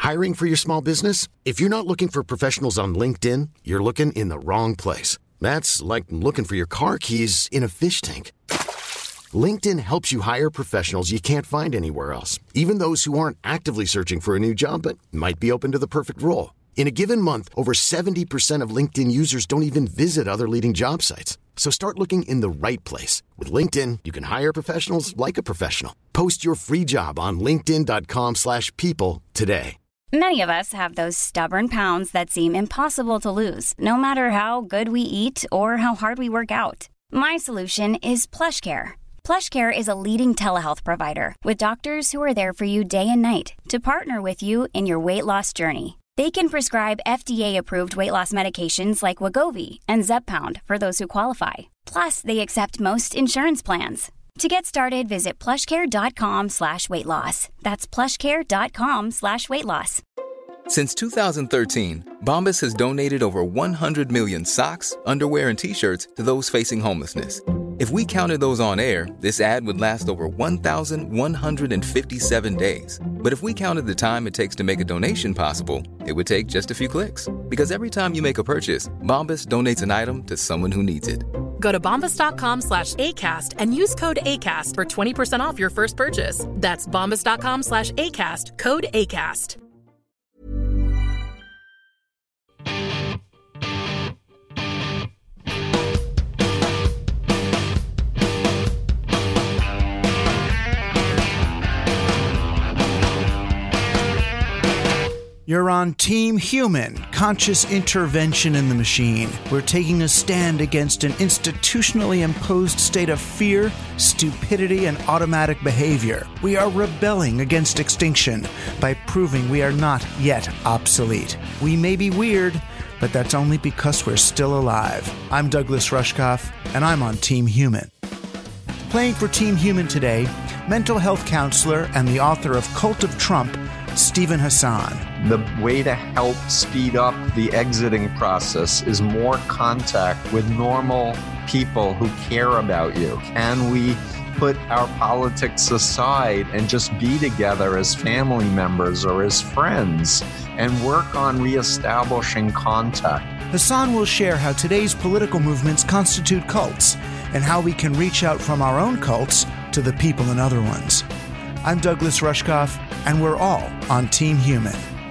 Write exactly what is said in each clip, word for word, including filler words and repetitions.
Hiring for your small business? If you're not looking for professionals on LinkedIn, you're looking in the wrong place. That's like looking for your car keys in a fish tank. LinkedIn helps you hire professionals you can't find anywhere else, even those who aren't actively searching for a new job but might be open to the perfect role. In a given month, over seventy percent of LinkedIn users don't even visit other leading job sites. So start looking in the right place. With LinkedIn, you can hire professionals like a professional. Post your free job on linkedin.com slash people today. Many of us have those stubborn pounds that seem impossible to lose, no matter how good we eat or how hard we work out. My solution is PlushCare. PlushCare is a leading telehealth provider with doctors who are there for you day and night to partner with you in your weight loss journey. They can prescribe F D A-approved weight loss medications like Wegovy and Zepbound for those who qualify. Plus, they accept most insurance plans. To get started, visit plushcare.com slash weight loss. That's plushcare.com slash weight loss. Since two thousand thirteen, Bombas has donated over one hundred million socks, underwear, and T-shirts to those facing homelessness. If we counted those on air, this ad would last over one thousand one hundred fifty-seven days. But if we counted the time it takes to make a donation possible, it would take just a few clicks. Because every time you make a purchase, Bombas donates an item to someone who needs it. Go to bombas.com slash ACAST and use code ACAST for twenty percent off your first purchase. That's bombas.com slash ACAST, code ACAST. You're on Team Human, conscious intervention in the machine. We're taking a stand against an institutionally imposed state of fear, stupidity, and automatic behavior. We are rebelling against extinction by proving we are not yet obsolete. We may be weird, but that's only because we're still alive. I'm Douglas Rushkoff, and I'm on Team Human. Playing for Team Human today, mental health counselor and the author of Cult of Trump, Steven Hassan. The way to help speed up the exiting process is more contact with normal people who care about you. Can we put our politics aside and just be together as family members or as friends and work on reestablishing contact? Hassan will share how today's political movements constitute cults and how we can reach out from our own cults to the people in other ones. I'm Douglas Rushkoff, and we're all on Team Human.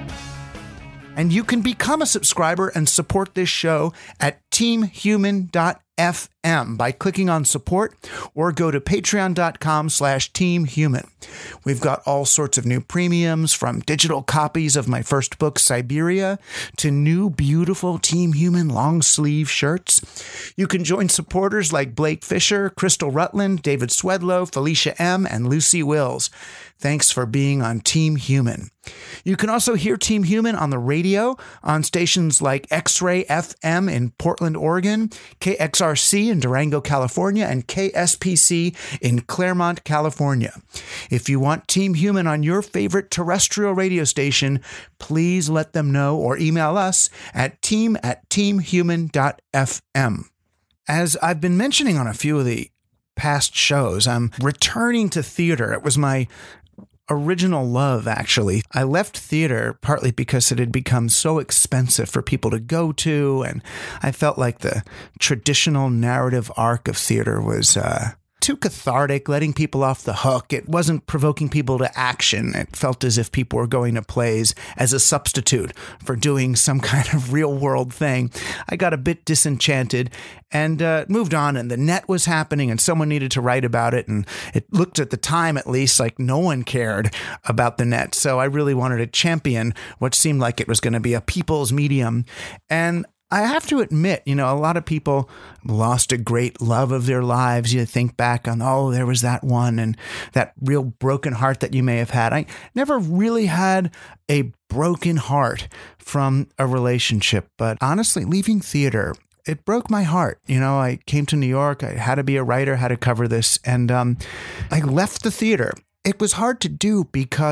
And you can become a subscriber and support this show at team human dot f m by clicking on support or go to patreon.com slash teamhuman. We've got all sorts of new premiums, from digital copies of my first book, Siberia, to new beautiful Team Human long sleeve shirts. You can join supporters like Blake Fisher, Crystal Rutland, David Swedlow, Felicia M., and Lucy Wills. Thanks for being on Team Human. You can also hear Team Human on the radio on stations like X-Ray F M in Portland, Oregon, K X R C in Durango, California, and K S P C in Claremont, California. If you want Team Human on your favorite terrestrial radio station, please let them know or email us at team at teamhuman dot f m. As I've been mentioning on a few of the past shows, I'm returning to theater. It was my original love, actually. I left theater partly because it had become so expensive for people to go to, and I felt like the traditional narrative arc of theater was uh, too cathartic, letting people off the hook. It wasn't provoking people to action. It felt as if people were going to plays as a substitute for doing some kind of real-world thing. I got a bit disenchanted and uh, moved on, and the net was happening, and someone needed to write about it, and it looked, at the time at least, like no one cared about the net, so I really wanted to champion what seemed like it was going to be a people's medium. And I have to admit, you know, a lot of people lost a great love of their lives. You think back on, oh, there was that one, and that real broken heart that you may have had. I never really had a broken heart from a relationship, but honestly, leaving theater, it broke my heart. You know, I came to New York. I had to be a writer, had to cover this, and um, I left the theater. It was hard to do because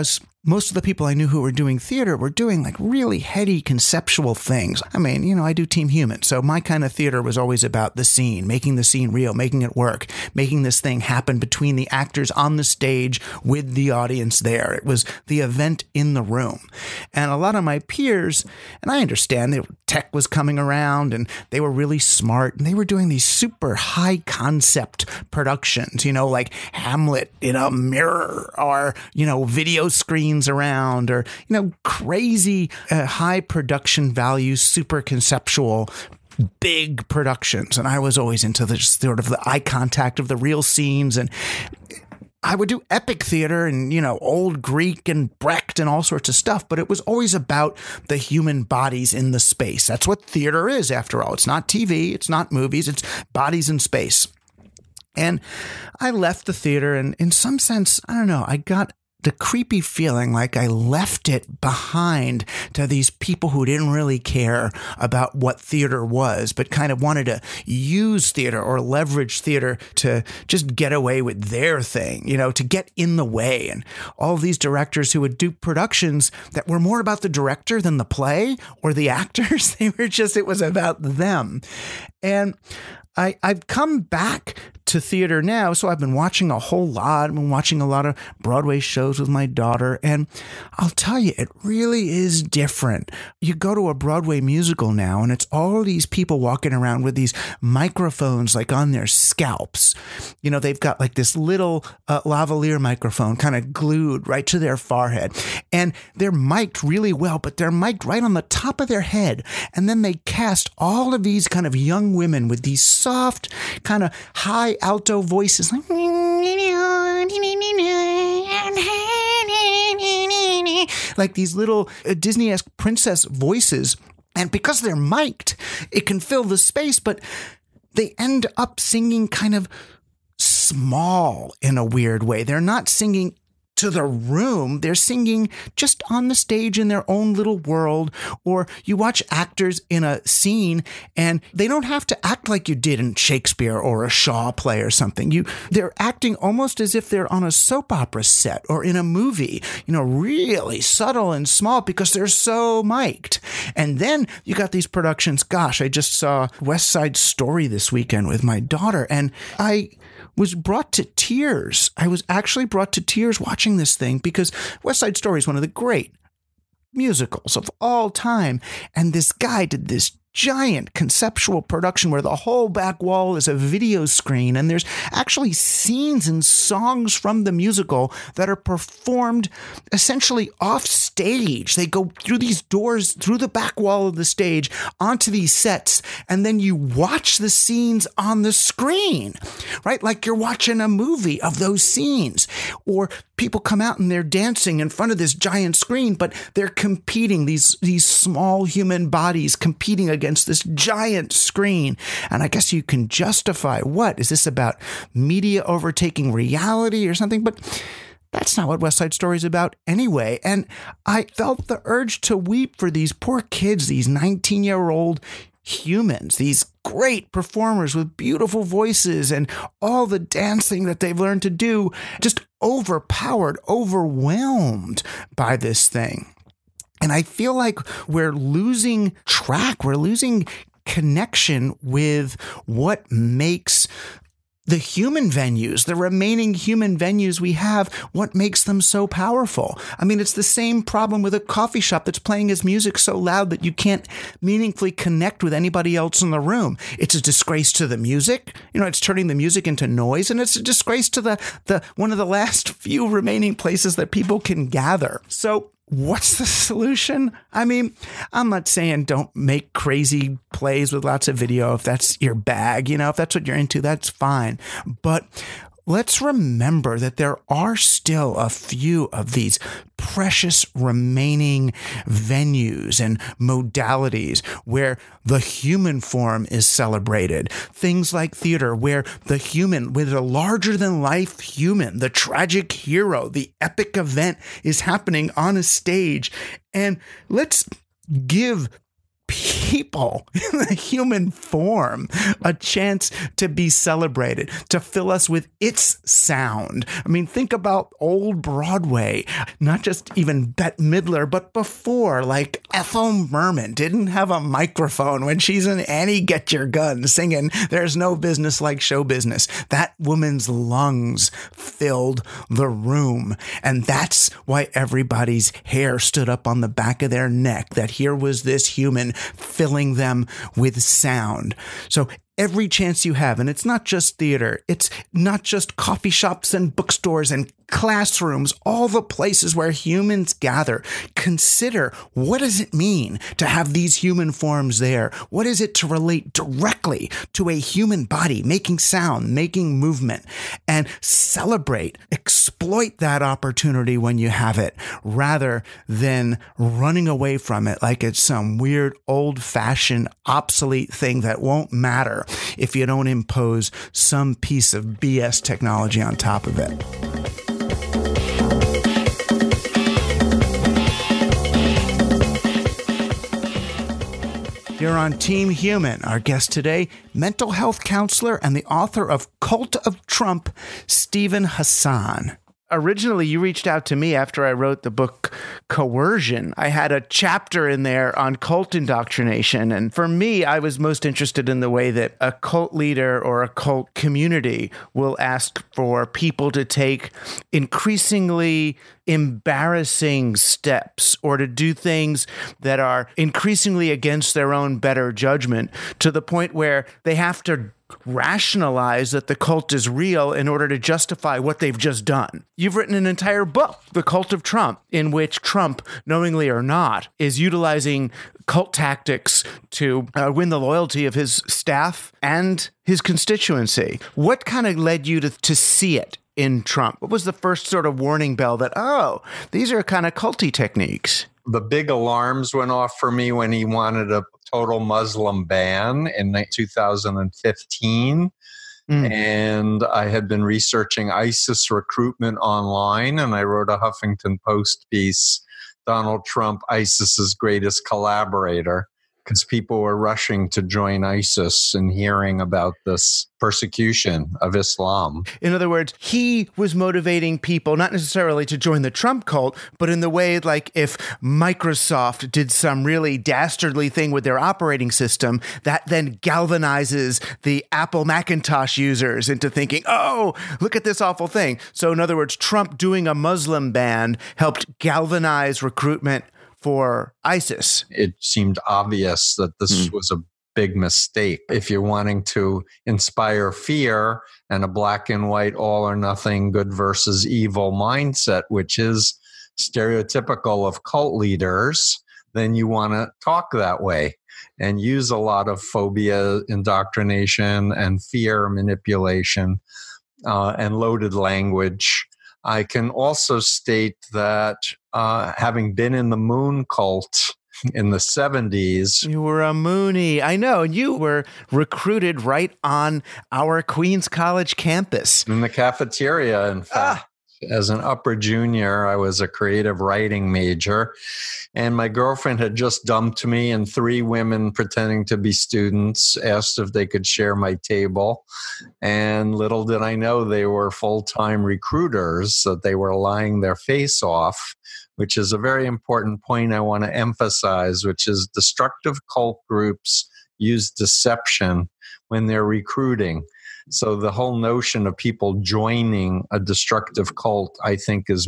most of the people I knew who were doing theater were doing like really heady conceptual things. I mean, you know, I do Team Human, so my kind of theater was always about the scene, making the scene real, making it work, making this thing happen between the actors on the stage with the audience there. It was the event in the room. And a lot of my peers, and I understand that tech was coming around and they were really smart and they were doing these super high concept productions, you know, like Hamlet in a mirror or, you know, video screens around, or, you know, crazy uh, high production value, super conceptual, big productions. And I was always into the sort of the eye contact of the real scenes. And I would do epic theater and, you know, old Greek and Brecht and all sorts of stuff, but it was always about the human bodies in the space. That's what theater is, after all. It's not T V, it's not movies, it's bodies in space. And I left the theater, and in some sense, I don't know, I got the creepy feeling like I left it behind to these people who didn't really care about what theater was, but kind of wanted to use theater or leverage theater to just get away with their thing, you know, to get in the way. And all these directors who would do productions that were more about the director than the play or the actors, they were just, it was about them. And I, I've come back to theater now, so I've been watching a whole lot. I've been watching a lot of Broadway shows with my daughter, and I'll tell you, it really is different. You go to a Broadway musical now, and it's all these people walking around with these microphones like on their scalps. You know, they've got like this little uh, lavalier microphone kind of glued right to their forehead, and they're mic'd really well, but they're mic'd right on the top of their head, and then they cast all of these kind of young women with these soft, kind of high alto voices, like, like these little uh, Disney-esque princess voices. And because they're mic'd, it can fill the space, but they end up singing kind of small in a weird way. They're not singing to the room, they're singing just on the stage in their own little world. Or you watch actors in a scene and they don't have to act like you did in Shakespeare or a Shaw play or something. You, they're acting almost as if they're on a soap opera set or in a movie, you know, really subtle and small because they're so mic'd. And then you got these productions. Gosh, I just saw West Side Story this weekend with my daughter, and I was brought to tears. I was actually brought to tears watching this thing because West Side Story is one of the great musicals of all time. And this guy did this giant conceptual production where the whole back wall is a video screen, and there's actually scenes and songs from the musical that are performed essentially off stage. They go through these doors, through the back wall of the stage, onto these sets, and then you watch the scenes on the screen, right? Like you're watching a movie of those scenes. Or people come out and they're dancing in front of this giant screen, but they're competing, these, these small human bodies competing against against this giant screen. And I guess you can justify, what is this about, media overtaking reality or something? But that's not what West Side Story is about anyway. And I felt the urge to weep for these poor kids, these nineteen-year-old humans, these great performers with beautiful voices and all the dancing that they've learned to do, just overpowered, overwhelmed by this thing. And I feel like we're losing track. We're losing connection with what makes the human venues, the remaining human venues we have, what makes them so powerful. I mean, it's the same problem with a coffee shop that's playing its music so loud that you can't meaningfully connect with anybody else in the room. It's a disgrace to the music. You know, it's turning the music into noise, and it's a disgrace to the, the one of the last few remaining places that people can gather. So what's the solution? I mean, I'm not saying don't make crazy plays with lots of video if that's your bag. You know, if that's what you're into, that's fine. But let's remember that there are still a few of these precious remaining venues and modalities where the human form is celebrated. Things like theater, where the human, with a larger than life human, the tragic hero, the epic event is happening on a stage. And let's give people in the human form a chance to be celebrated, to fill us with its sound. I mean, think about old Broadway, not just even Bette Midler, but before, like Ethel Merman didn't have a microphone when she's in Annie Get Your Gun singing, "There's no business like show business." That woman's lungs filled the room. And that's why everybody's hair stood up on the back of their neck, that here was this human filling them with sound. So every chance you have, and it's not just theater, it's not just coffee shops and bookstores and classrooms, all the places where humans gather, consider, what does it mean to have these human forms there? What is it to relate directly to a human body, making sound, making movement, and celebrate, exploit that opportunity when you have it, rather than running away from it like it's some weird, old-fashioned, obsolete thing that won't matter if you don't impose some piece of B S technology on top of it. You're on Team Human. Our guest today, mental health counselor and the author of Cult of Trump, Steven Hassan. Originally, you reached out to me after I wrote the book Coercion. I had a chapter in there on cult indoctrination. And for me, I was most interested in the way that a cult leader or a cult community will ask for people to take increasingly embarrassing steps or to do things that are increasingly against their own better judgment, to the point where they have to rationalize that the cult is real in order to justify what they've just done. You've written an entire book, The Cult of Trump, in which Trump, knowingly or not, is utilizing cult tactics to uh, win the loyalty of his staff and his constituency. What kind of led you to, to see it in Trump? What was the first sort of warning bell that, oh, these are kind of culty techniques? The big alarms went off for me when he wanted a total Muslim ban in two thousand fifteen. Mm. And I had been researching ISIS recruitment online, and I wrote a Huffington Post piece, Donald Trump, ISIS's greatest collaborator, because people were rushing to join ISIS and hearing about this persecution of Islam. In other words, he was motivating people not necessarily to join the Trump cult, but in the way like if Microsoft did some really dastardly thing with their operating system, that then galvanizes the Apple Macintosh users into thinking, oh, look at this awful thing. So in other words, Trump doing a Muslim ban helped galvanize recruitment for ISIS. It seemed obvious that this mm. was a big mistake. If you're wanting to inspire fear and a black and white, all or nothing, good versus evil mindset, which is stereotypical of cult leaders, then you want to talk that way and use a lot of phobia, indoctrination, and fear manipulation uh, and loaded language. I can also state that uh, having been in the Moon cult in the seventies. You were a Moonie. I know. You were recruited right on our Queens College campus. In the cafeteria, in fact. Ah. As an upper junior, I was a creative writing major, and my girlfriend had just dumped me, and three women pretending to be students asked if they could share my table. And little did I know they were full-time recruiters, that they were lying their face off, which is a very important point I want to emphasize, which is destructive cult groups use deception when they're recruiting. So the whole notion of people joining a destructive cult, I think, is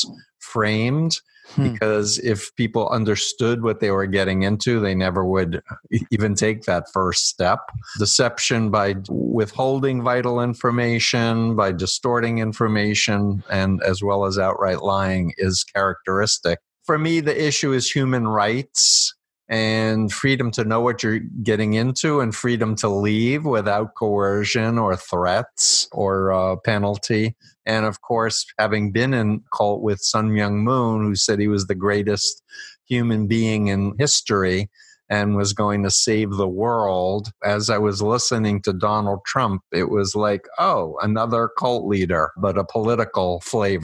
misframed hmm. because if people understood what they were getting into, they never would even take that first step. Deception by withholding vital information, by distorting information, and as well as outright lying is characteristic. For me, the issue is human rights and freedom to know what you're getting into and freedom to leave without coercion or threats or uh, penalty. And of course, having been in cult with Sun Myung Moon, who said he was the greatest human being in history and was going to save the world, as I was listening to Donald Trump, it was like, oh, another cult leader, but a political flavor.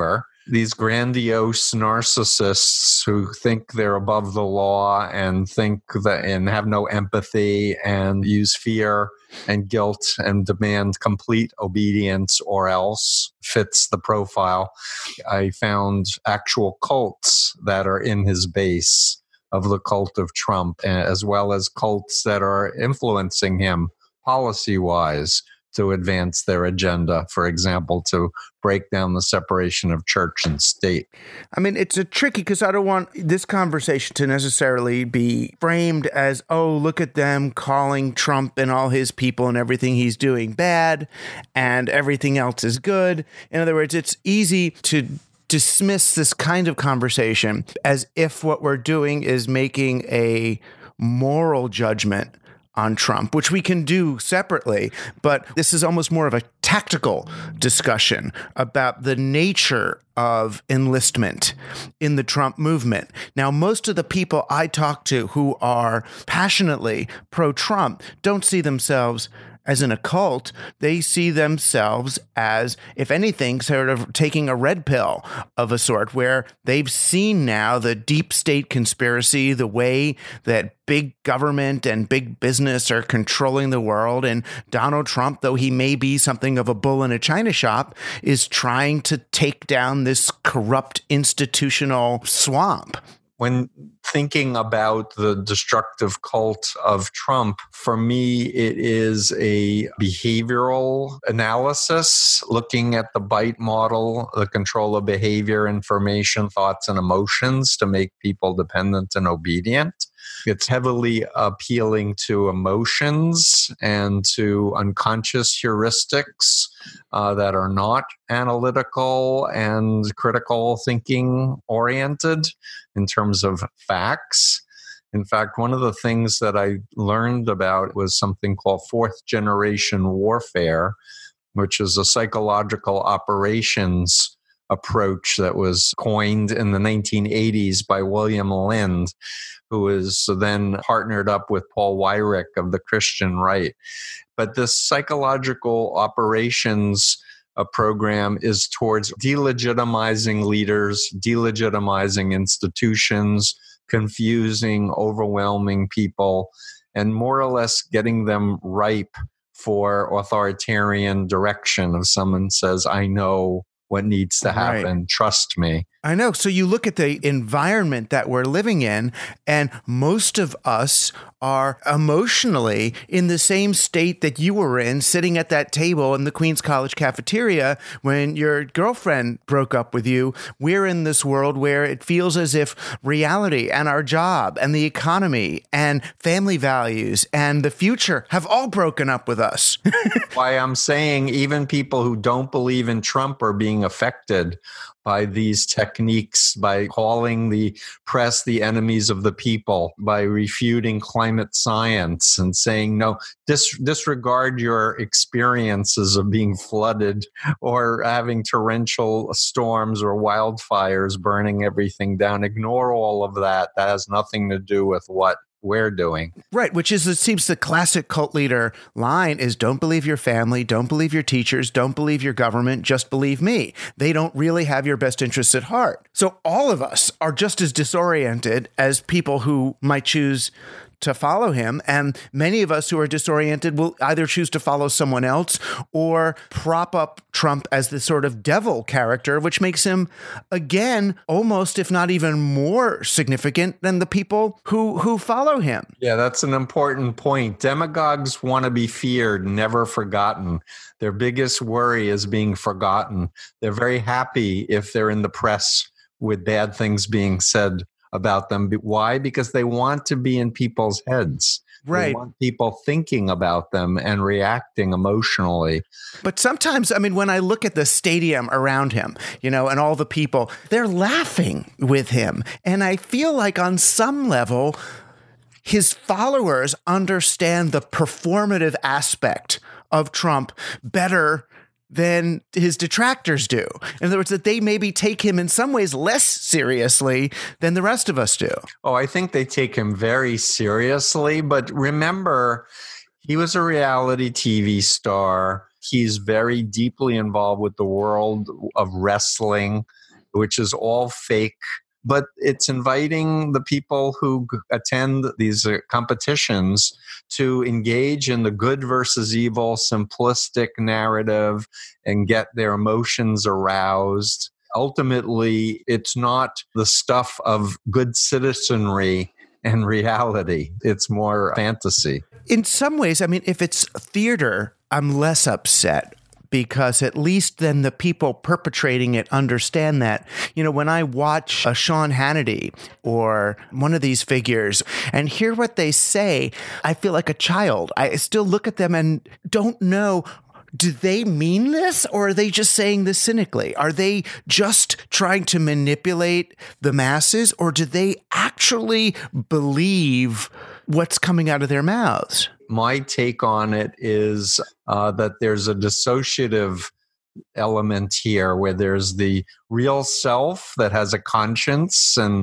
these grandiose narcissists who think they're above the law and think that and have no empathy and use fear and guilt and demand complete obedience or else fits the profile. I found actual cults that are in his base of the cult of Trump, as well as cults that are influencing him policy-wise to advance their agenda, for example, to break down the separation of church and state. I mean, it's a tricky because I don't want this conversation to necessarily be framed as, oh, look at them calling Trump and all his people and everything he's doing bad and everything else is good. In other words, it's easy to dismiss this kind of conversation as if what we're doing is making a moral judgment on Trump, which we can do separately, but this is almost more of a tactical discussion about the nature of enlistment in the Trump movement. Now, most of the people I talk to who are passionately pro-Trump don't see themselves as in a cult. They see themselves as, if anything, sort of taking a red pill of a sort, where they've seen now the deep state conspiracy, the way that big government and big business are controlling the world. And Donald Trump, though he may be something of a bull in a china shop, is trying to take down this corrupt institutional swamp. When thinking about the destructive cult of Trump, for me, it is a behavioral analysis, looking at the BITE model, the control of behavior, information, thoughts, and emotions to make people dependent and obedient. It's heavily appealing to emotions and to unconscious heuristics uh, that are not analytical and critical thinking oriented in terms of facts. In fact, one of the things that I learned about was something called fourth generation warfare, which is a psychological operations approach that was coined in the nineteen eighties by William Lind, who was then partnered up with Paul Weyrich of the Christian Right. But this psychological operations uh, program is towards delegitimizing leaders, delegitimizing institutions, confusing, overwhelming people, and more or less getting them ripe for authoritarian direction. If someone says, I know what needs to happen, right. Trust me. I know. So you look at the environment that we're living in, and most of us are emotionally in the same state that you were in, sitting at that table in the Queens College cafeteria when your girlfriend broke up with you. We're in this world where it feels as if reality and our job and the economy and family values and the future have all broken up with us. Why I'm saying even people who don't believe in Trump are being affected by these techniques, by calling the press the enemies of the people, by refuting climate science and saying, no, dis- disregard your experiences of being flooded or having torrential storms or wildfires burning everything down. Ignore all of that. That has nothing to do with what we're doing. Right, which is, it seems the classic cult leader line is, don't believe your family, don't believe your teachers, don't believe your government, just believe me. They don't really have your best interests at heart. So all of us are just as disoriented as people who might choose to follow him. And many of us who are disoriented will either choose to follow someone else or prop up Trump as the sort of devil character, which makes him, again, almost, if not even more significant than the people who, who follow him. Yeah, that's an important point. Demagogues want to be feared, never forgotten. Their biggest worry is being forgotten. They're very happy if they're in the press with bad things being said about them. Why? Because they want to be in people's heads. Right. They want people thinking about them and reacting emotionally. But sometimes, I mean, when I look at the stadium around him, you know, and all the people, they're laughing with him. And I feel like on some level, his followers understand the performative aspect of Trump better than his detractors do. In other words, that they maybe take him in some ways less seriously than the rest of us do. Oh, I think they take him very seriously. But remember, he was a reality T V star. He's very deeply involved with the world of wrestling which is all fake. But it's inviting the people who attend these competitions to engage in the good versus evil, simplistic narrative and get their emotions aroused. Ultimately, it's not the stuff of good citizenry and reality. It's more fantasy. In some ways, I mean, if it's theater, I'm less upset, because at least then the people perpetrating it understand that. You know, when I watch a Sean Hannity or one of these figures and hear what they say, I feel like a child. I still look at them and don't know, do they mean this, or are they just saying this cynically? Are they just trying to manipulate the masses, or do they actually believe what's coming out of their mouths? My take on it is uh, that there's a dissociative element here where there's the real self that has a conscience and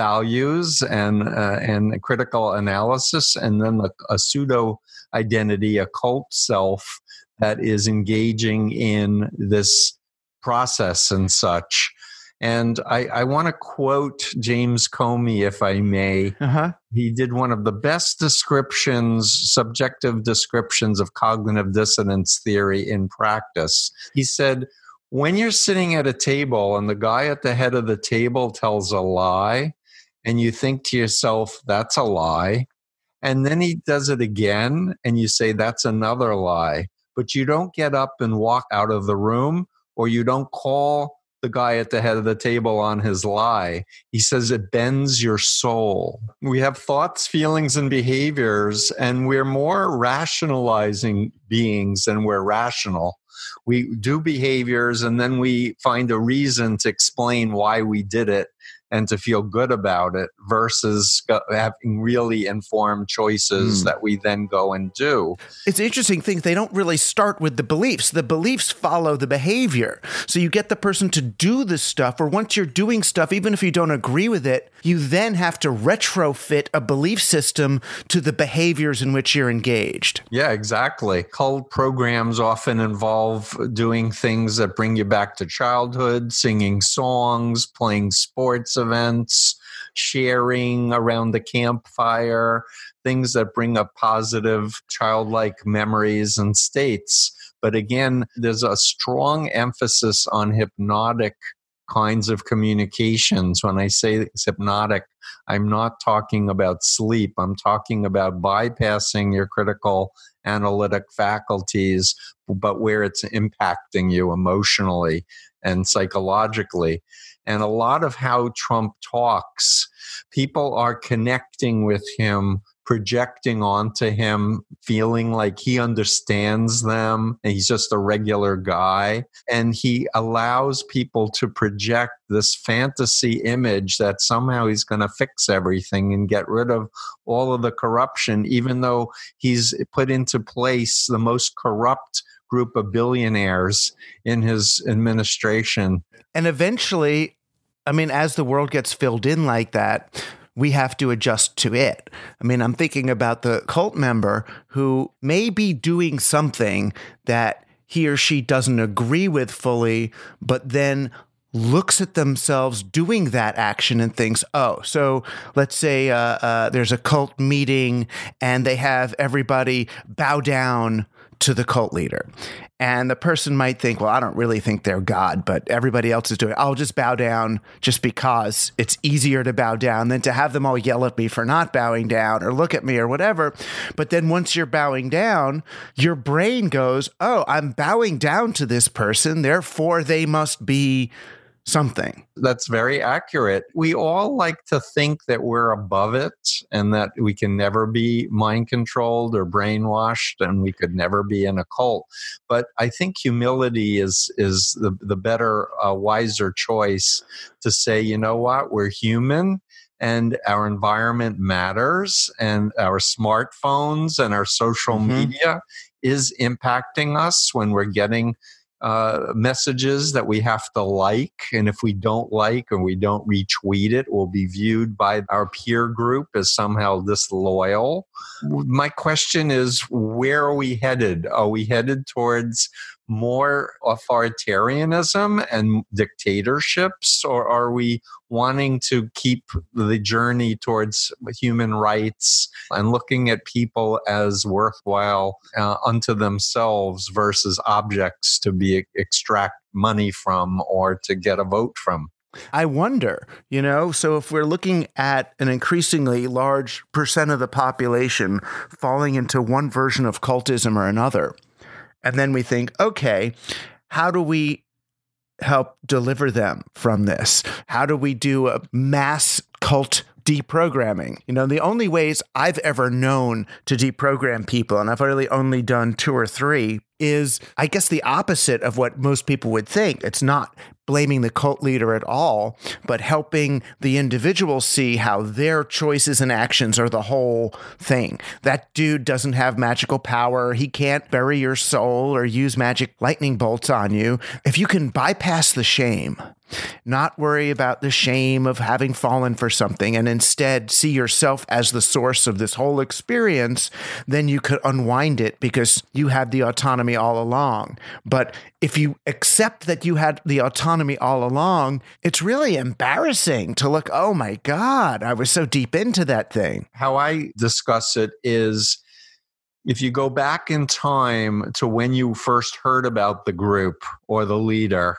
values and uh, and critical analysis, and then a, a pseudo identity, a cult self that is engaging in this process and such. And I, I want to quote James Comey, if I may. Uh-huh. He did one of the best descriptions, subjective descriptions of cognitive dissonance theory in practice. He said, when you're sitting at a table and the guy at the head of the table tells a lie, and you think to yourself, that's a lie, and then he does it again, and you say, that's another lie, but you don't get up and walk out of the room, or you don't call the guy at the head of the table on his lie. He says it bends your soul. We have thoughts, feelings, and behaviors, and we're more rationalizing beings than we're rational. We do behaviors, and then we find a reason to explain why we did it and to feel good about it, versus having really informed choices mm. that we then go and do. It's an interesting thing. They don't really start with the beliefs. The beliefs follow the behavior. So you get the person to do the stuff, or once you're doing stuff, even if you don't agree with it, you then have to retrofit a belief system to the behaviors in which you're engaged. Yeah, exactly. Cult programs often involve doing things that bring you back to childhood, singing songs, playing sports events, sharing around the campfire, things that bring up positive childlike memories and states. But again, there's a strong emphasis on hypnotic kinds of communications. When I say it's hypnotic, I'm not talking about sleep. I'm talking about bypassing your critical analytic faculties, but where it's impacting you emotionally and psychologically. And a lot of how Trump talks, people are connecting with him, projecting onto him, feeling like he understands them, and he's just a regular guy. And he allows people to project this fantasy image that somehow he's going to fix everything and get rid of all of the corruption, even though he's put into place the most corrupt group of billionaires in his administration. And eventually, I mean, as the world gets filled in like that, we have to adjust to it. I mean, I'm thinking about the cult member who may be doing something that he or she doesn't agree with fully, but then looks at themselves doing that action and thinks, oh, so let's say uh, uh, there's a cult meeting and they have everybody bow down to the cult leader. And the person might think, well, I don't really think they're God, but everybody else is doing it. I'll just bow down just because it's easier to bow down than to have them all yell at me for not bowing down or look at me or whatever. But then once you're bowing down, your brain goes, oh, I'm bowing down to this person, therefore they must be something. That's very accurate. We all like to think that we're above it and that we can never be mind controlled or brainwashed and we could never be in a cult. But I think humility is is the, the better, uh, wiser choice to say, you know what, we're human and our environment matters and our smartphones and our social mm-hmm. media is impacting us when we're getting Uh, messages that we have to like. And if we don't like or we don't retweet it, we'll be viewed by our peer group as somehow disloyal. My question is, where are we headed? Are we headed towards more authoritarianism and dictatorships, or are we wanting to keep the journey towards human rights and looking at people as worthwhile uh, unto themselves versus objects to be extract money from or to get a vote from? I wonder, you know, so if we're looking at an increasingly large percent of the population falling into one version of cultism or another, and then we think, okay, how do we help deliver them from this? How do we do a mass cult deprogramming? You know, the only ways I've ever known to deprogram people, and I've really only done two or three, is, I guess, the opposite of what most people would think. It's not blaming the cult leader at all, but helping the individual see how their choices and actions are the whole thing. That dude doesn't have magical power. He can't bury your soul or use magic lightning bolts on you. If you can bypass the shame, not worry about the shame of having fallen for something, and instead see yourself as the source of this whole experience, then you could unwind it because you had the autonomy all along. But if you accept that you had the autonomy all along, it's really embarrassing to look, oh my God, I was so deep into that thing. How I discuss it is, if you go back in time to when you first heard about the group or the leader,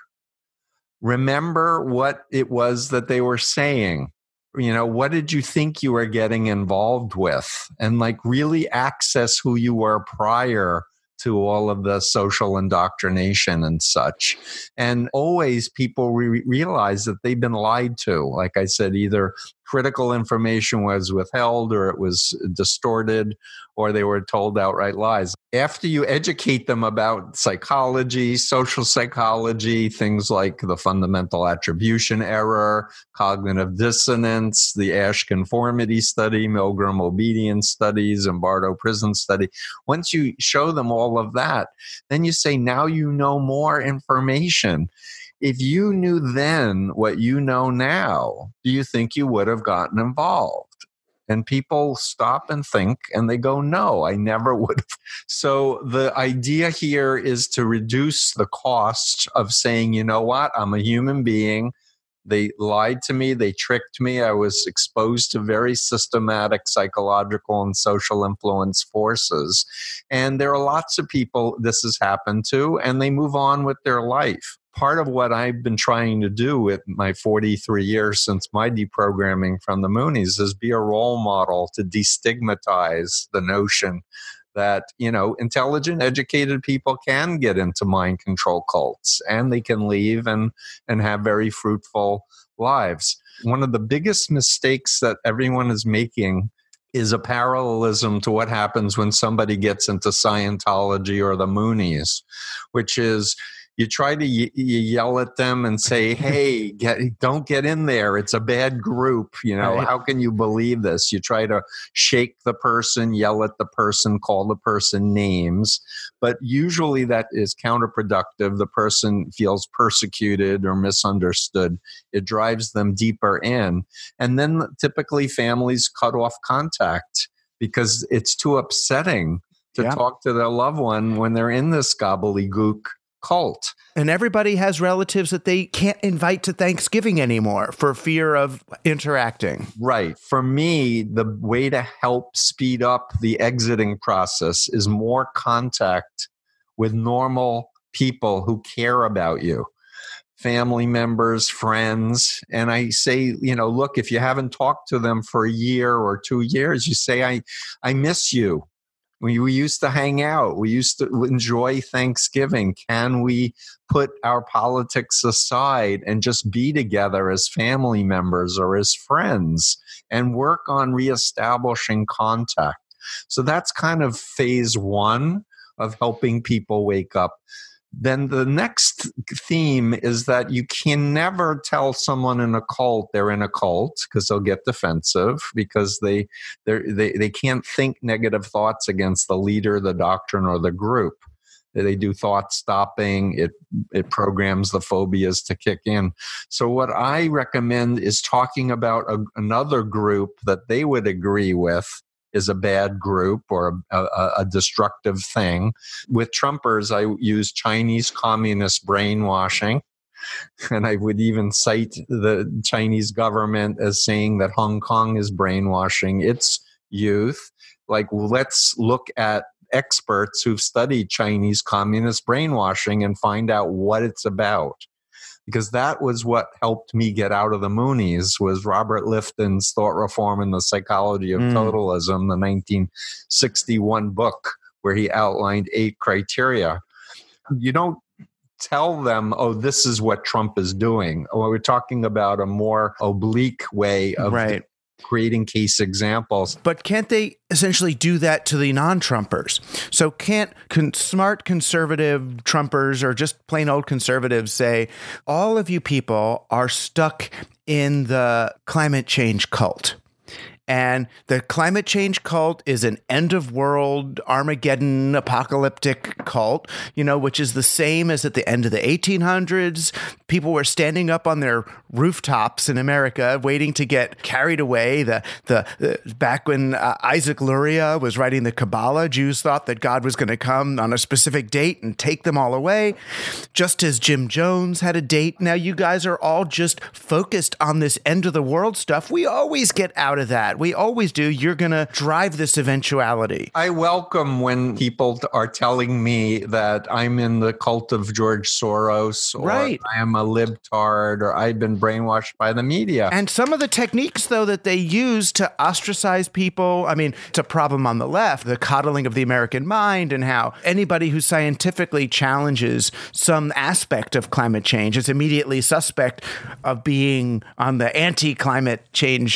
remember what it was that they were saying. You know, what did you think you were getting involved with? And like really access who you were prior to all of the social indoctrination and such. And always people re- realize that they've been lied to. Like I said, either critical information was withheld or it was distorted or they were told outright lies. After you educate them about psychology, social psychology, things like the fundamental attribution error, cognitive dissonance, the Asch conformity study, Milgram obedience studies, and Bardo prison study, once you show them all of that, then you say, now you know more information. If you knew then what you know now, do you think you would have gotten involved? And people stop and think and they go, no, I never would have. So the idea here is to reduce the cost of saying, you know what, I'm a human being. They lied to me. They tricked me. I was exposed to very systematic psychological and social influence forces. And there are lots of people this has happened to, and they move on with their life. Part of what I've been trying to do with my forty-three years since my deprogramming from the Moonies is be a role model to destigmatize the notion that, you know, intelligent, educated people can get into mind control cults and they can leave and, and have very fruitful lives. One of the biggest mistakes that everyone is making is a parallelism to what happens when somebody gets into Scientology or the Moonies, which is, you try to y- you yell at them and say, hey, get, don't get in there. It's a bad group. You know, right. How can you believe this? You try to shake the person, yell at the person, call the person names. But usually that is counterproductive. The person feels persecuted or misunderstood. It drives them deeper in. And then typically families cut off contact because it's too upsetting to yeah. talk to their loved one when they're in this gobbledygook cult. And everybody has relatives that they can't invite to Thanksgiving anymore for fear of interacting. Right. For me, the way to help speed up the exiting process is more contact with normal people who care about you. Family members, friends. And I say, you know, look, if you haven't talked to them for a year or two years, you say, I, I miss you. We, we used to hang out. We used to enjoy Thanksgiving. Can we put our politics aside and just be together as family members or as friends and work on reestablishing contact? So that's kind of phase one of helping people wake up. Then the next theme is that you can never tell someone in a cult they're in a cult because they'll get defensive because they they they can't think negative thoughts against the leader, the doctrine, or the group. They do thought stopping. It it programs the phobias to kick in. So what I recommend is talking about a, another group that they would agree with is a bad group or a, a, a destructive thing. With Trumpers, I use Chinese communist brainwashing. And I would even cite the Chinese government as saying that Hong Kong is brainwashing its youth. Like, let's look at experts who've studied Chinese communist brainwashing and find out what it's about. Because that was what helped me get out of the Moonies, was Robert Lifton's Thought Reform and the Psychology of mm. Totalism, the nineteen sixty-one book where he outlined eight criteria. You don't tell them, oh, this is what Trump is doing. Or we're talking about a more oblique way of right. creating case examples. But can't they essentially do that to the non-Trumpers? So can't con- smart conservative Trumpers or just plain old conservatives say, all of you people are stuck in the climate change cult? And the climate change cult is an end-of-world, Armageddon, apocalyptic cult, you know, which is the same as at the end of the eighteen hundreds. People were standing up on their rooftops in America waiting to get carried away. The the, the back when uh, Isaac Luria was writing the Kabbalah, Jews thought that God was going to come on a specific date and take them all away, just as Jim Jones had a date. Now you guys are all just focused on this end-of-the-world stuff. We always get out of that. We always do. You're going to drive this eventuality. I welcome when people are telling me that I'm in the cult of George Soros, or right. I am a libtard, or I've been brainwashed by the media. And some of the techniques, though, that they use to ostracize people, I mean, it's a problem on the left, the coddling of the American mind, and how anybody who scientifically challenges some aspect of climate change is immediately suspect of being on the anti-climate change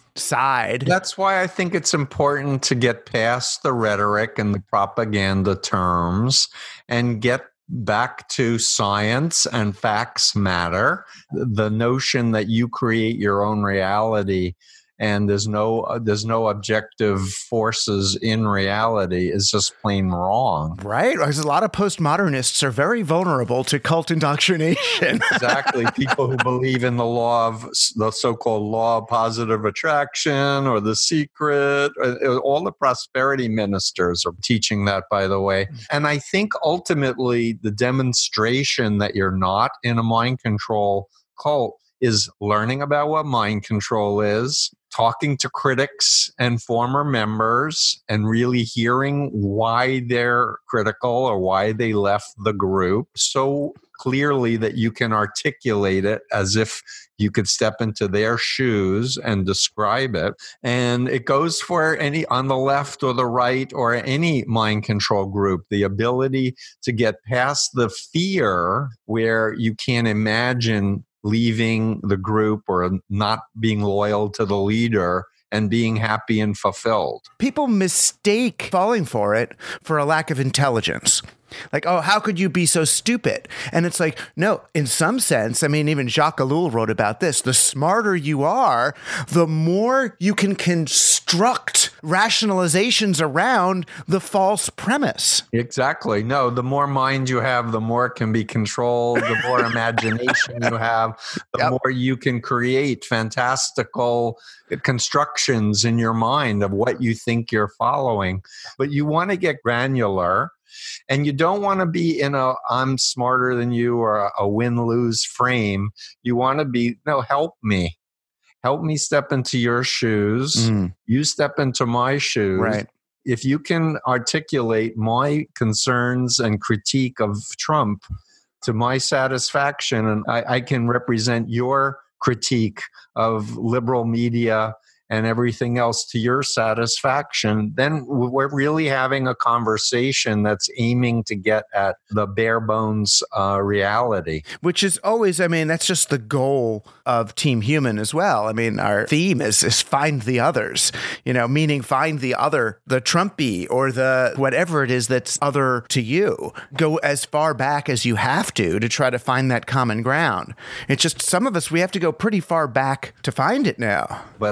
side. That's why I think it's important to get past the rhetoric and the propaganda terms and get back to science and facts matter. The notion that you create your own reality and there's no uh, there's no objective forces in reality is just plain wrong. Right. Because a lot of postmodernists are very vulnerable to cult indoctrination. Exactly. People who believe in the law of the so-called law of positive attraction or The Secret. All the prosperity ministers are teaching that, by the way. And I think ultimately the demonstration that you're not in a mind control cult is learning about what mind control is, talking to critics and former members, and really hearing why they're critical or why they left the group so clearly that you can articulate it as if you could step into their shoes and describe it. And it goes for any on the left or the right or any mind control group, the ability to get past the fear where you can't imagine leaving the group or not being loyal to the leader and being happy and fulfilled. People mistake falling for it for a lack of intelligence. Like, oh, how could you be so stupid? And it's like, no, in some sense, I mean, even Jacques Ellul wrote about this. The smarter you are, the more you can construct rationalizations around the false premise. Exactly. No, the more mind you have, the more it can be controlled, the more imagination you have, the yep. more you can create fantastical constructions in your mind of what you think you're following. But you want to get granular. And you don't want to be in a I'm smarter than you or a, a win-lose frame. You want to be, no, help me. Help me step into your shoes. Mm. You step into my shoes. Right. If you can articulate my concerns and critique of Trump to my satisfaction, and I, I can represent your critique of liberal media and everything else to your satisfaction, then we're really having a conversation that's aiming to get at the bare bones uh, reality. Which is always, I mean, that's just the goal of Team Human as well. I mean, our theme is, is find the others, you know, meaning find the other, the Trumpy or the whatever it is that's other to you. Go as far back as you have to to try to find that common ground. It's just some of us, we have to go pretty far back to find it now. But I really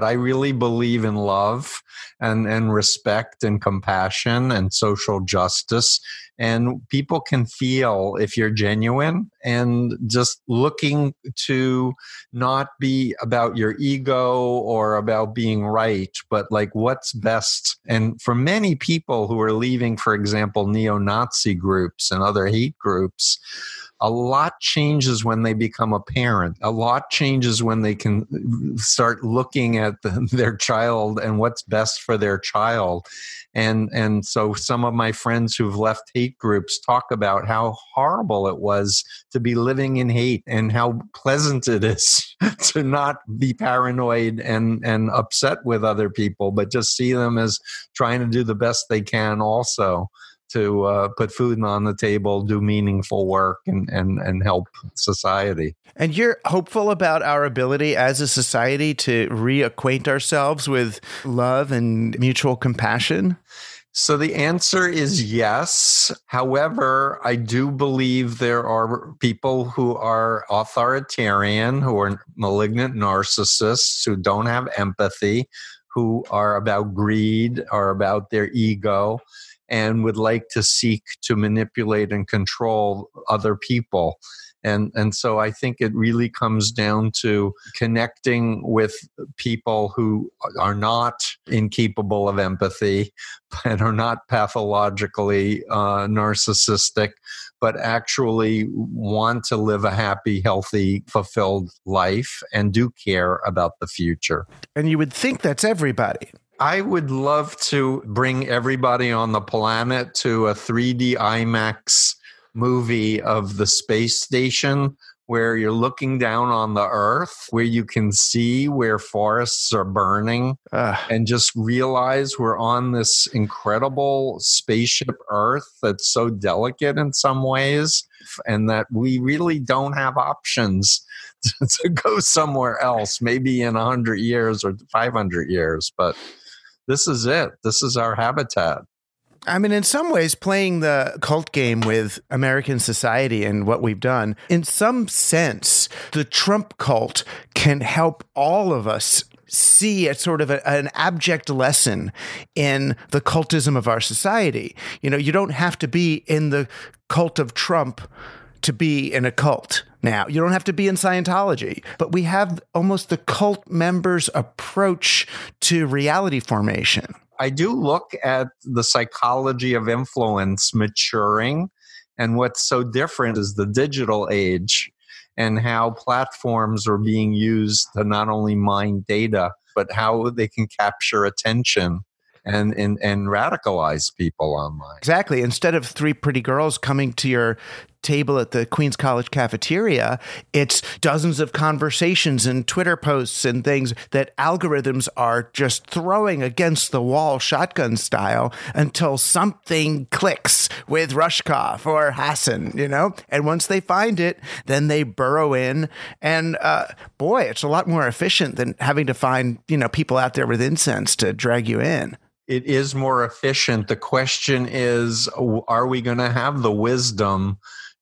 really believe in love and, and respect and compassion and social justice. And people can feel if you're genuine and just looking to not be about your ego or about being right, but like what's best. And for many people who are leaving, for example, neo-Nazi groups and other hate groups, a lot changes when they become a parent. A lot changes when they can start looking at the, their child and what's best for their child. And and so some of my friends who've left hate groups talk about how horrible it was to be living in hate and how pleasant it is to not be paranoid and, and upset with other people, but just see them as trying to do the best they can also to uh, put food on the table, do meaningful work, and, and, and help society. And you're hopeful about our ability as a society to reacquaint ourselves with love and mutual compassion? So the answer is yes. However, I do believe there are people who are authoritarian, who are malignant narcissists, who don't have empathy, who are about greed or about their ego, and would like to seek to manipulate and control other people. And, and so I think it really comes down to connecting with people who are not incapable of empathy and are not pathologically uh, narcissistic, but actually want to live a happy, healthy, fulfilled life and do care about the future. And you would think that's everybody. I would love to bring everybody on the planet to a three D IMAX movie of the space station where you're looking down on the Earth, where you can see where forests are burning, uh. and just realize we're on this incredible spaceship Earth that's so delicate in some ways, and that we really don't have options to, to go somewhere else, maybe in one hundred years or five hundred years, but this is it. This is our habitat. I mean, in some ways, playing the cult game with American society and what we've done, in some sense, the Trump cult can help all of us see a sort of a, an abject lesson in the cultism of our society. You know, you don't have to be in the cult of Trump to be in a cult. Now, you don't have to be in Scientology, but we have almost the cult members' approach to reality formation. I do look at the psychology of influence maturing, and what's so different is the digital age and how platforms are being used to not only mine data, but how they can capture attention and, and, and radicalize people online. Exactly. Instead of three pretty girls coming to your table at the Queens College cafeteria, it's dozens of conversations and Twitter posts and things that algorithms are just throwing against the wall shotgun style until something clicks with Rushkoff or Hassan, you know? And once they find it, then they burrow in. And uh, boy, it's a lot more efficient than having to find, you know, people out there with incense to drag you in. It is more efficient. The question is, are we going to have the wisdom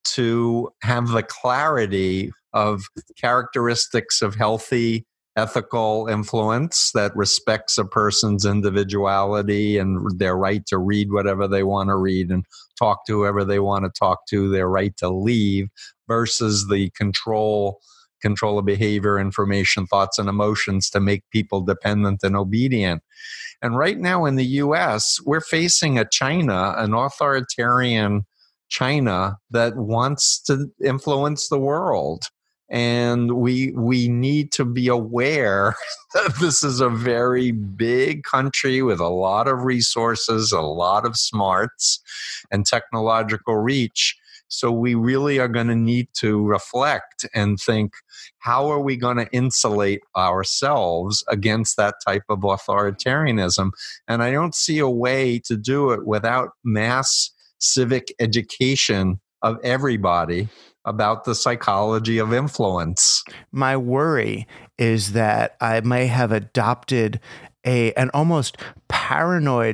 to have the clarity of characteristics of healthy, ethical influence that respects a person's individuality and their right to read whatever they want to read and talk to whoever they want to talk to, their right to leave, versus the control control of behavior, information, thoughts, and emotions to make people dependent and obedient. And right now in the U S, we're facing a China, an authoritarian China that wants to influence the world. And we we need to be aware that this is a very big country with a lot of resources, a lot of smarts, and technological reach. So we really are going to need to reflect and think, how are we going to insulate ourselves against that type of authoritarianism? And I don't see a way to do it without mass civic education of everybody about the psychology of influence. My worry is that I may have adopted a an almost paranoid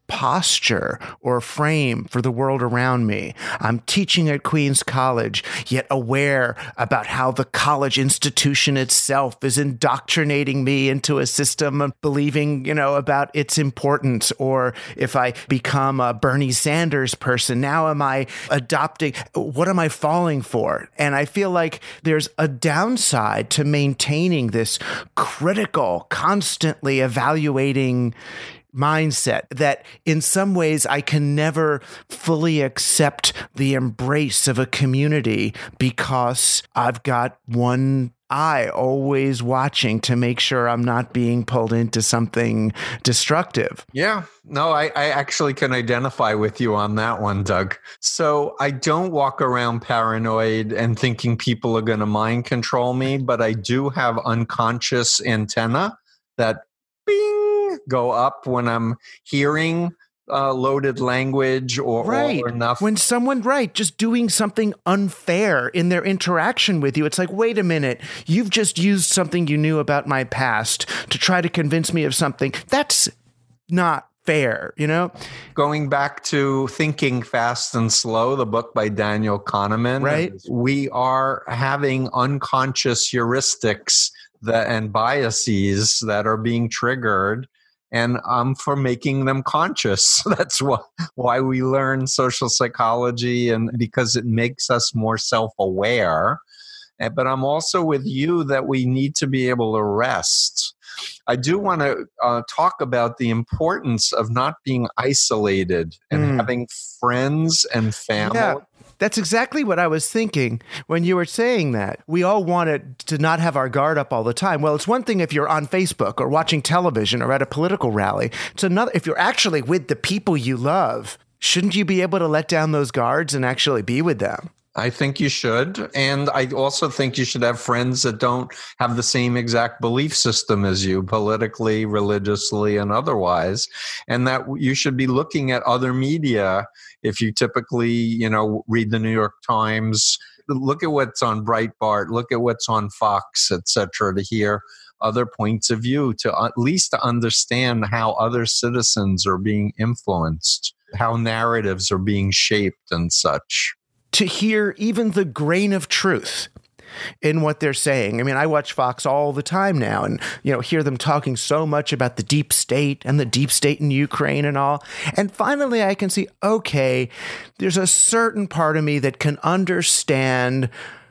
posture or frame for the world around me. I'm teaching at Queens College, yet aware about how the college institution itself is indoctrinating me into a system of believing, you know, about its importance. Or if I become a Bernie Sanders person, now am I adopting, what am I falling for? And I feel like there's a downside to maintaining this critical, constantly evaluating mindset that in some ways I can never fully accept the embrace of a community because I've got one eye always watching to make sure I'm not being pulled into something destructive. Yeah, no, I, I actually can identify with you on that one, Doug. So I don't walk around paranoid and thinking people are going to mind control me, but I do have unconscious antenna that bing, go up when I'm hearing uh, loaded language or, right. or enough. When someone, right, just doing something unfair in their interaction with you, it's like, wait a minute, you've just used something you knew about my past to try to convince me of something. That's not fair, you know? Going back to Thinking Fast and Slow, the book by Daniel Kahneman, right? We are having unconscious heuristics that, and biases that are being triggered, and um, for making them conscious. That's why, why we learn social psychology, and because it makes us more self-aware. But I'm also with you that we need to be able to rest. I do want to uh, talk about the importance of not being isolated and mm. having friends and family. Yeah. That's exactly what I was thinking when you were saying that. We all wanted to not have our guard up all the time. Well, it's one thing if you're on Facebook or watching television or at a political rally. It's another if you're actually with the people you love. Shouldn't you be able to let down those guards and actually be with them? I think you should. And I also think you should have friends that don't have the same exact belief system as you, politically, religiously, and otherwise. And that you should be looking at other media. If you typically, you know, read the New York Times, look at what's on Breitbart, look at what's on Fox, et cetera, to hear other points of view, to at least to understand how other citizens are being influenced, how narratives are being shaped and such. To hear even the grain of truth in what they're saying. I mean, I watch Fox all the time now and, you know, hear them talking so much about the deep state and the deep state in Ukraine and all. And finally, I can see, okay, there's a certain part of me that can understand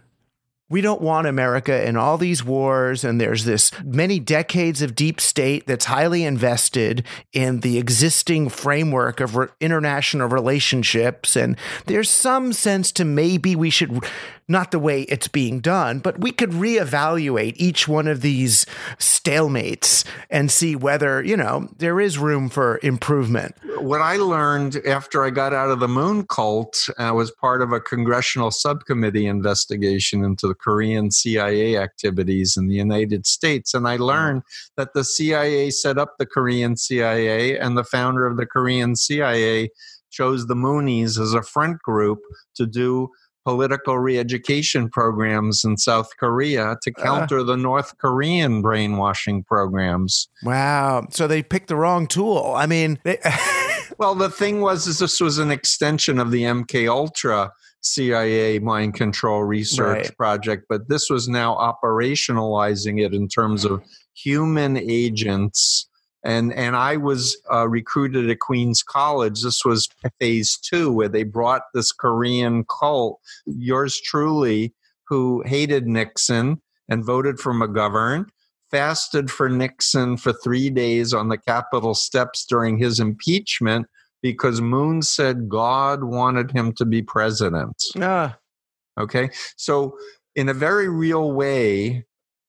we don't want America in all these wars, and there's this many decades of deep state that's highly invested in the existing framework of re- international relationships, and there's some sense to maybe we should, not the way it's being done, but we could reevaluate each one of these stalemates and see whether, you know, there is room for improvement. What I learned after I got out of the Moon cult, I uh, was part of a congressional subcommittee investigation into the Korean C I A activities in the United States. And I learned that the C I A set up the Korean C I A, and the founder of the Korean C I A chose the Moonies as a front group to do political re-education programs in South Korea to counter uh, the North Korean brainwashing programs. Wow. So they picked the wrong tool. I mean, they well, the thing was, is this was an extension of the M K Ultra C I A mind control research right. project, but this was now operationalizing it in terms of human agents. And and I was uh, recruited at Queens College. This was phase two, where they brought this Korean cult, yours truly, who hated Nixon and voted for McGovern, fasted for Nixon for three days on the Capitol steps during his impeachment because Moon said God wanted him to be president. Ah. Okay? So in a very real way,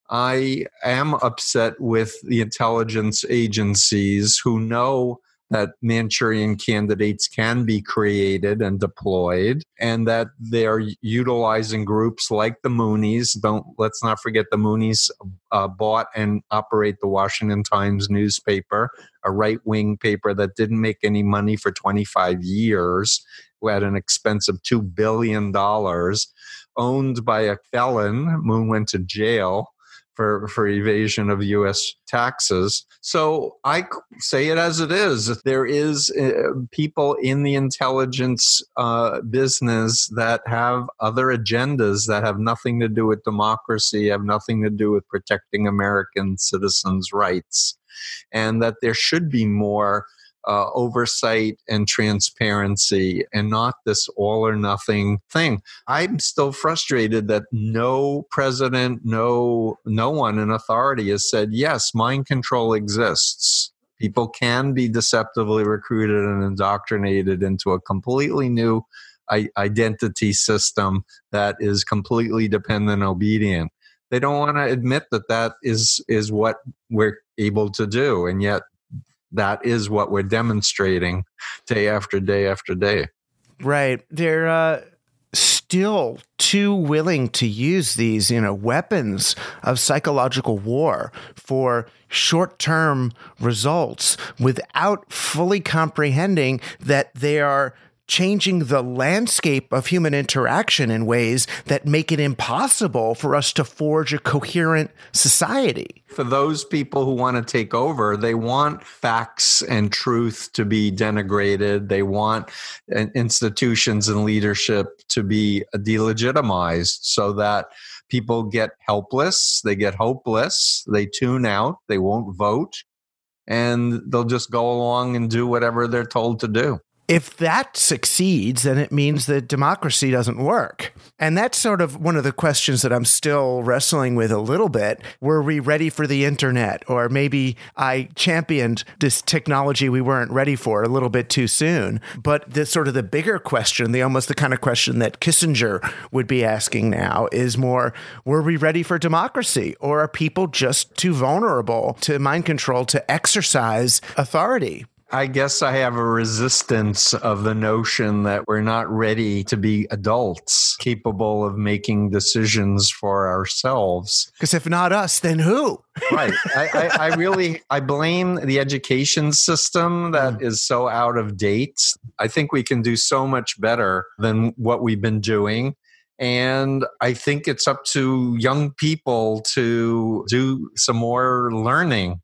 I am upset with the intelligence agencies who know that Manchurian candidates can be created and deployed, and that they're utilizing groups like the Moonies. Don't let's not forget the Moonies uh, bought and operate the Washington Times newspaper, a right-wing paper that didn't make any money for twenty-five years at an expense of two billion dollars, owned by a felon. Moon went to jail for, for evasion of U S taxes. So I say it as it is. There is uh, people in the intelligence uh, business that have other agendas that have nothing to do with democracy, have nothing to do with protecting American citizens' rights, and that there should be more Uh, oversight and transparency and not this all or nothing thing. I'm still frustrated that no president, no no one in authority has said, yes, mind control exists. People can be deceptively recruited and indoctrinated into a completely new I- identity system that is completely dependent and obedient. They don't want to admit that that is, is what we're able to do, and yet that is what we're demonstrating day after day after day. Right. They're uh, still too willing to use these, you know, weapons of psychological war for short-term results without fully comprehending that they are changing the landscape of human interaction in ways that make it impossible for us to forge a coherent society. For those people who want to take over, they want facts and truth to be denigrated. They want institutions and leadership to be delegitimized so that people get helpless, they get hopeless, they tune out, they won't vote, and they'll just go along and do whatever they're told to do. If that succeeds, then it means that democracy doesn't work. And that's sort of one of the questions that I'm still wrestling with a little bit. Were we ready for the internet? Or maybe I championed this technology we weren't ready for a little bit too soon. But the sort of the bigger question, the almost the kind of question that Kissinger would be asking now is more, were we ready for democracy? Or are people just too vulnerable to mind control to exercise authority? I guess I have a resistance of the notion that we're not ready to be adults capable of making decisions for ourselves. Because if not us, then who? Right. I, I, I really, I blame the education system that mm. is so out of date. I think we can do so much better than what we've been doing. And I think it's up to young people to do some more learning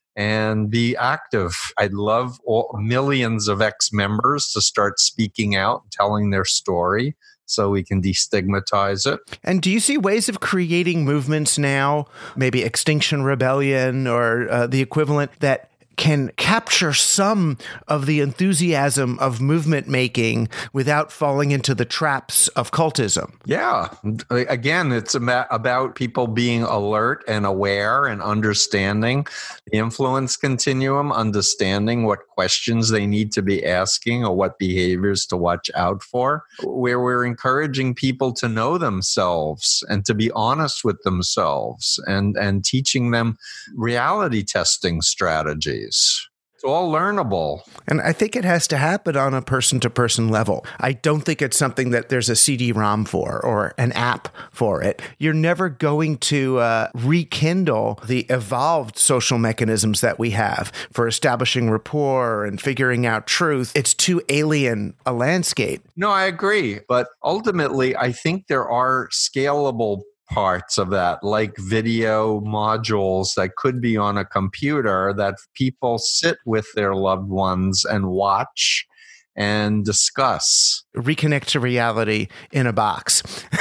and be active. I'd love all, millions of ex-members to start speaking out, telling their story so we can destigmatize it. And do you see ways of creating movements now, maybe Extinction Rebellion or uh, the equivalent, that can capture some of the enthusiasm of movement making without falling into the traps of cultism? Yeah. Again, it's about people being alert and aware and understanding the influence continuum, understanding what questions they need to be asking or what behaviors to watch out for, where we're encouraging people to know themselves and to be honest with themselves and, and teaching them reality testing strategies. It's all learnable. And I think it has to happen on a person-to-person level. I don't think it's something that there's a C D ROM for or an app for it. You're never going to uh, rekindle the evolved social mechanisms that we have for establishing rapport and figuring out truth. It's too alien a landscape. No, I agree. But ultimately, I think there are scalable parts of that, like video modules that could be on a computer that people sit with their loved ones and watch and discuss. Reconnect to reality in a box.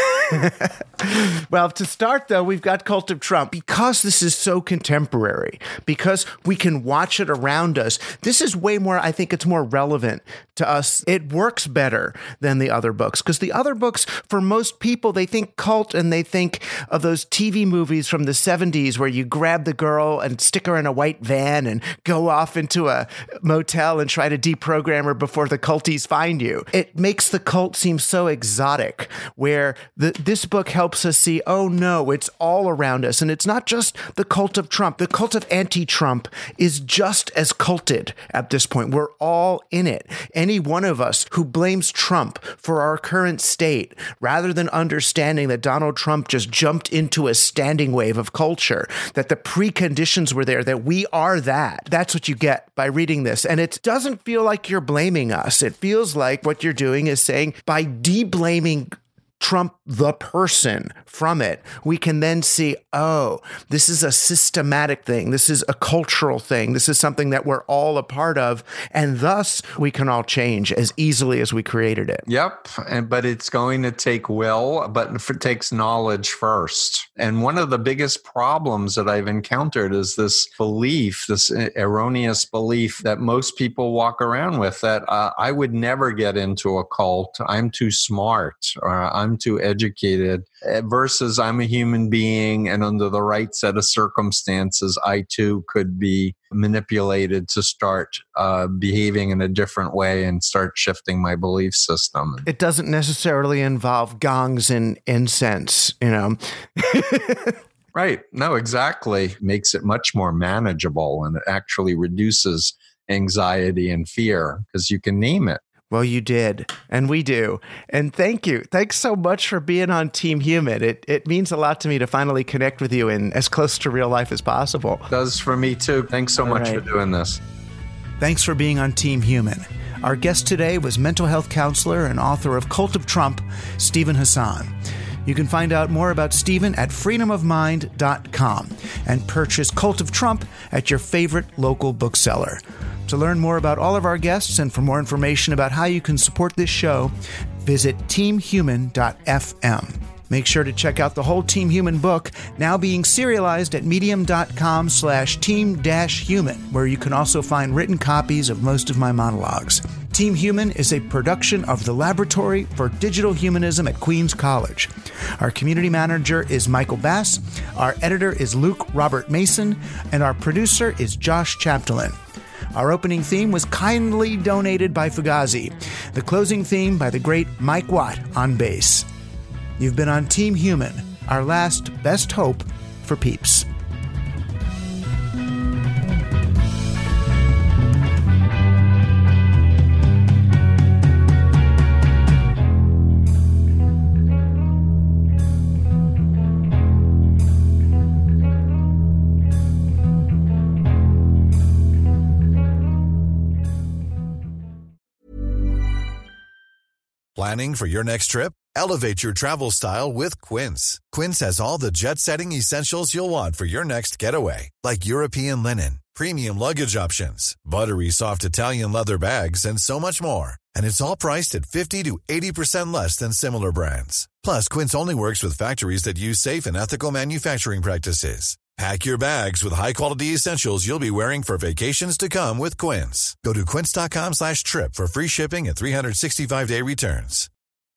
Well, to start, though, we've got Cult of Trump. Because this is so contemporary, because we can watch it around us, this is way more, I think it's more relevant to us. It works better than the other books, because the other books, for most people, they think cult and they think of those T V movies from the seventies where you grab the girl and stick her in a white van and go off into a motel and try to deprogram her before the culties find you. It makes the cult seem so exotic, where the this book helps us see, oh no, it's all around us. And it's not just the cult of Trump. The cult of anti-Trump is just as culted at this point. We're all in it. Any one of us who blames Trump for our current state, rather than understanding that Donald Trump just jumped into a standing wave of culture, that the preconditions were there, that we are that. That's what you get by reading this. And it doesn't feel like you're blaming us. It feels like what you're doing is saying, by de-blaming Trump the person from it, we can then see, oh, this is a systematic thing. This is a cultural thing. This is something that we're all a part of. And thus we can all change as easily as we created it. Yep. And, but it's going to take will, but it takes knowledge first. And one of the biggest problems that I've encountered is this belief, this erroneous belief that most people walk around with, that uh, I would never get into a cult. I'm too smart, or I'm too educated, versus I'm a human being, and under the right set of circumstances, I too could be manipulated to start uh, behaving in a different way and start shifting my belief system. It doesn't necessarily involve gongs and incense, you know. Right. No, exactly. Makes it much more manageable, and it actually reduces anxiety and fear because you can name it. Well, you did, and we do. And thank you. Thanks so much for being on Team Human. It it means a lot to me to finally connect with you in as close to real life as possible. It does for me, too. Thanks so All much right. for doing this. Thanks for being on Team Human. Our guest today was mental health counselor and author of Cult of Trump, Steven Hassan. You can find out more about Steven at freedom of mind dot com and purchase Cult of Trump at your favorite local bookseller. To learn more about all of our guests and for more information about how you can support this show, visit team human dot f m. Make sure to check out the whole Team Human book, now being serialized at medium dot com slash team dash human, where you can also find written copies of most of my monologues. Team Human is a production of the Laboratory for Digital Humanism at Queens College. Our community manager is Michael Bass, our editor is Luke Robert Mason, and our producer is Josh Chapdelaine. Our opening theme was kindly donated by Fugazi. The closing theme by the great Mike Watt on bass. You've been on Team Human, our last best hope for peeps. Planning for your next trip? Elevate your travel style with Quince. Quince has all the jet-setting essentials you'll want for your next getaway, like European linen, premium luggage options, buttery soft Italian leather bags, and so much more. And it's all priced at fifty to eighty percent less than similar brands. Plus, Quince only works with factories that use safe and ethical manufacturing practices. Pack your bags with high-quality essentials you'll be wearing for vacations to come with Quince. Go to quince dot com slash trip for free shipping and three sixty-five day returns.